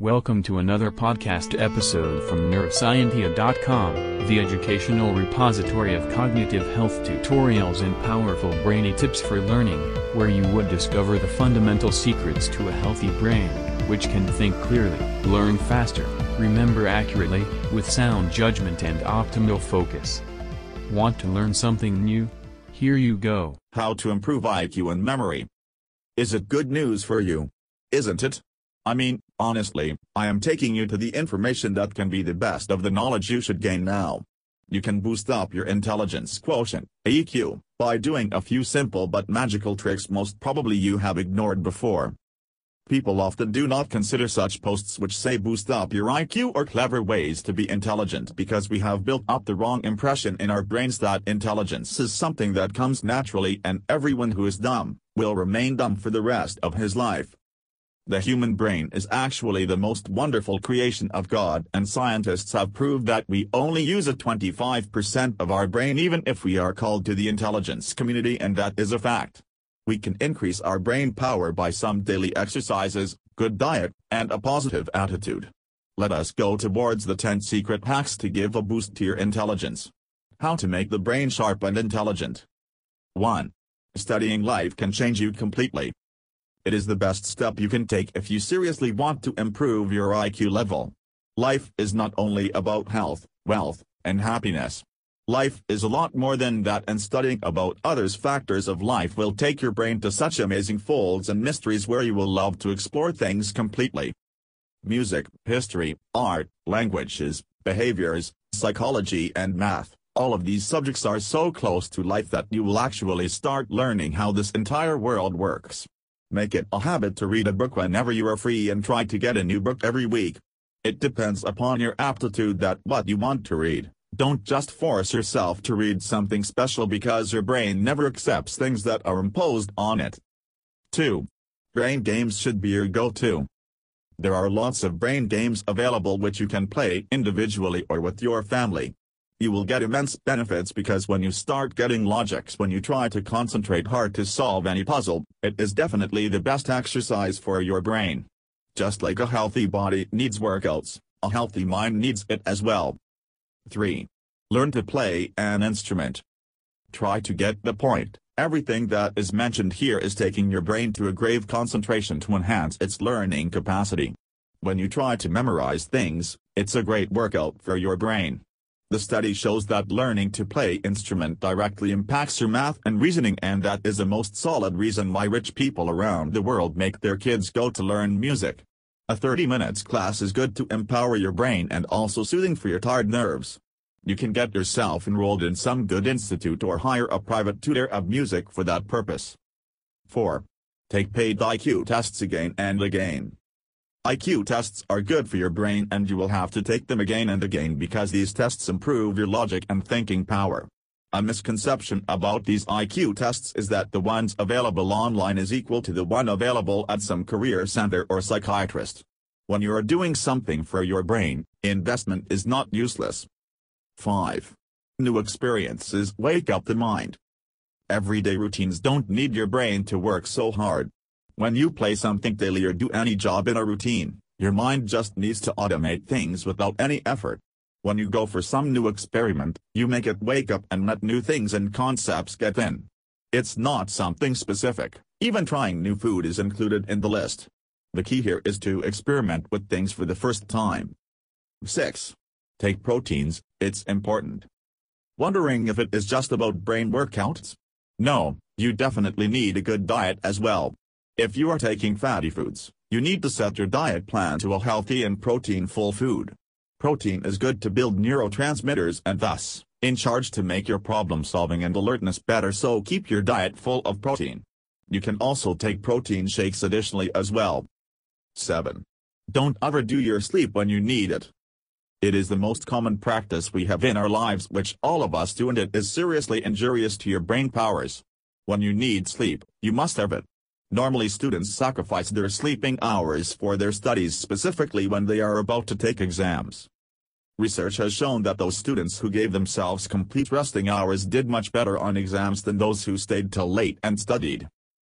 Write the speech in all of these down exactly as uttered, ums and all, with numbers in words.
Welcome to another podcast episode from neuroscientia dot com, the educational repository of cognitive health tutorials and powerful brainy tips for learning, where you would discover the fundamental secrets to a healthy brain, which can think clearly, learn faster, remember accurately, with sound judgment and optimal focus. Want to learn something new? Here you go. How to improve I Q and memory. Is it good news for you? Isn't it? I mean, honestly, I am taking you to the information that can be the best of the knowledge you should gain now. You can boost up your intelligence quotient, I Q, by doing a few simple but magical tricks most probably you have ignored before. People often do not consider such posts which say boost up your I Q or clever ways to be intelligent because we have built up the wrong impression in our brains that intelligence is something that comes naturally and everyone who is dumb will remain dumb for the rest of his life. The human brain is actually the most wonderful creation of God, and scientists have proved that we only use a twenty-five percent of our brain even if we are called to the intelligence community, and that is a fact. We can increase our brain power by some daily exercises, good diet, and a positive attitude. Let us go towards the ten secret hacks to give a boost to your intelligence. How to make the brain sharp and intelligent. one. Studying life can change you completely. It is the best step you can take if you seriously want to improve your I Q level. Life is not only about health, wealth, and happiness. Life is a lot more than that, and studying about others' factors of life will take your brain to such amazing folds and mysteries where you will love to explore things completely. Music, history, art, languages, behaviors, psychology and math, all of these subjects are so close to life that you will actually start learning how this entire world works. Make it a habit to read a book whenever you are free and try to get a new book every week. It depends upon your aptitude that what you want to read. Don't just force yourself to read something special because your brain never accepts things that are imposed on it. two. Brain games should be your go-to. There are lots of brain games available which you can play individually or with your family. You will get immense benefits because when you start getting logics when you try to concentrate hard to solve any puzzle, it is definitely the best exercise for your brain. Just like a healthy body needs workouts, a healthy mind needs it as well. three. Learn to play an instrument. Try to get the point. Everything that is mentioned here is taking your brain to a grave concentration to enhance its learning capacity. When you try to memorize things, it's a great workout for your brain. The study shows that learning to play instrument directly impacts your math and reasoning, and that is the most solid reason why rich people around the world make their kids go to learn music. A thirty minutes class is good to empower your brain and also soothing for your tired nerves. You can get yourself enrolled in some good institute or hire a private tutor of music for that purpose. four. Take paid I Q tests again and again. I Q tests are good for your brain, and you will have to take them again and again because these tests improve your logic and thinking power. A misconception about these I Q tests is that the ones available online is equal to the one available at some career center or psychiatrist. When you are doing something for your brain, investment is not useless. five. New experiences wake up the mind. Everyday routines don't need your brain to work so hard. When you play something daily or do any job in a routine, your mind just needs to automate things without any effort. When you go for some new experiment, you make it wake up and let new things and concepts get in. It's not something specific, even trying new food is included in the list. The key here is to experiment with things for the first time. six. Take proteins, it's important. Wondering if it is just about brain workouts? No, you definitely need a good diet as well. If you are taking fatty foods, you need to set your diet plan to a healthy and protein-full food. Protein is good to build neurotransmitters and thus, in charge to make your problem-solving and alertness better, so keep your diet full of protein. You can also take protein shakes additionally as well. seven. Don't overdo your sleep when you need it. It is the most common practice we have in our lives which all of us do, and it is seriously injurious to your brain powers. When you need sleep, you must have it. Normally students sacrifice their sleeping hours for their studies, specifically when they are about to take exams. Research has shown that those students who gave themselves complete resting hours did much better on exams than those who stayed till late and studied.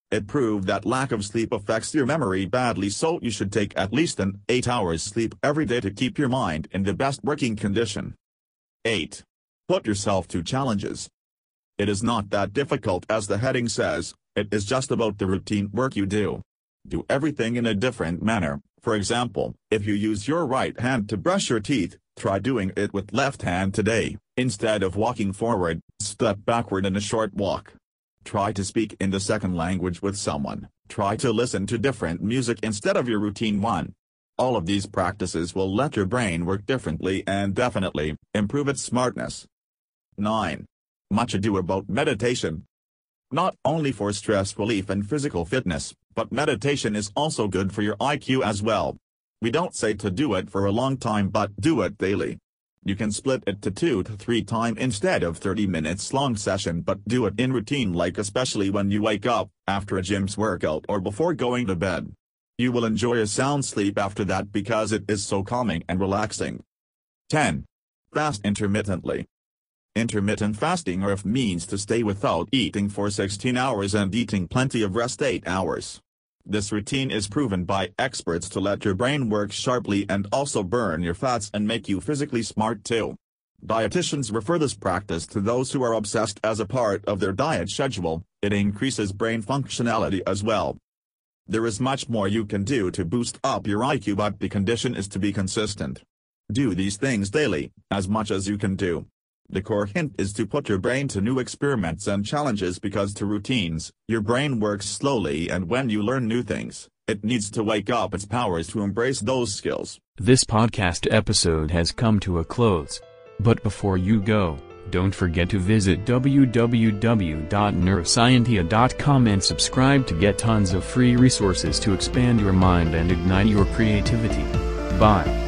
It proved that lack of sleep affects your memory badly, so you should take at least an eight hours sleep every day to keep your mind in the best working condition. eight. Put yourself to challenges. It is not that difficult as the heading says, it is just about the routine work you do. Do everything in a different manner. For example, if you use your right hand to brush your teeth, try doing it with left hand today. Instead of walking forward, step backward in a short walk. Try to speak in the second language with someone. Try to listen to different music instead of your routine one. All of these practices will let your brain work differently and definitely improve its smartness. nine. Much ado about meditation. Not only for stress relief and physical fitness, but meditation is also good for your I Q as well. We don't say to do it for a long time, but do it daily. You can split it to two to three time instead of thirty minutes long session, but do it in routine, like especially when you wake up, after a gym's workout, or before going to bed. You will enjoy a sound sleep after that because it is so calming and relaxing. ten. Fast intermittently. Intermittent fasting or F means to stay without eating for sixteen hours and eating plenty of rest eight hours. This routine is proven by experts to let your brain work sharply and also burn your fats and make you physically smart too. Dietitians refer this practice to those who are obsessed as a part of their diet schedule. It increases brain functionality as well. There is much more you can do to boost up your I Q, but the condition is to be consistent. Do these things daily, as much as you can do. The core hint is to put your brain to new experiments and challenges, because to routines, your brain works slowly, and when you learn new things, it needs to wake up its powers to embrace those skills. This podcast episode has come to a close. But before you go, don't forget to visit w w w dot neuroscientia dot com and subscribe to get tons of free resources to expand your mind and ignite your creativity. Bye.